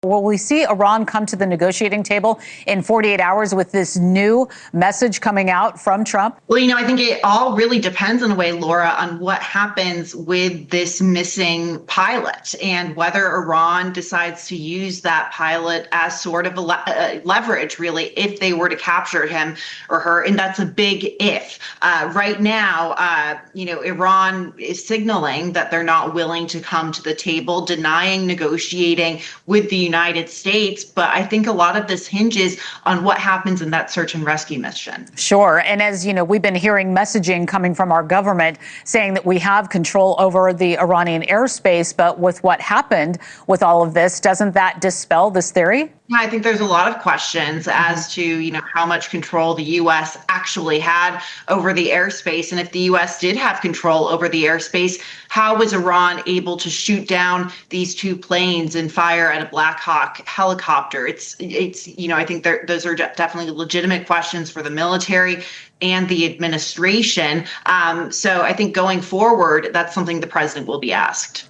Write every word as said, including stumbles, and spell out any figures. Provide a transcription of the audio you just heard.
Will we see Iran come to the negotiating table in forty-eight hours with this new message coming out from Trump? Well, you know, I think it all really depends in a way, Laura, on what happens with this missing pilot and whether Iran decides to use that pilot as sort of a le- uh, leverage, really, if they were to capture him or her. And that's a big if. Uh, right now, uh, you know, Iran is signaling that they're not willing to come to the table, denying negotiating with the United States. But I think a lot of this hinges on what happens in that search and rescue mission. Sure. And as you know, we've been hearing messaging coming from our government saying that we have control over the Iranian airspace. But with what happened with all of this, doesn't that dispel this theory? I think there's a lot of questions as to, you know, how much control the U S actually had over the airspace. And if the U S did have control over the airspace, how was Iran able to shoot down these two planes and fire at a Black Hawk helicopter? It's, it's, you know, I think there, those are de- definitely legitimate questions for the military and the administration. Um, so I think going forward, that's something the president will be asked.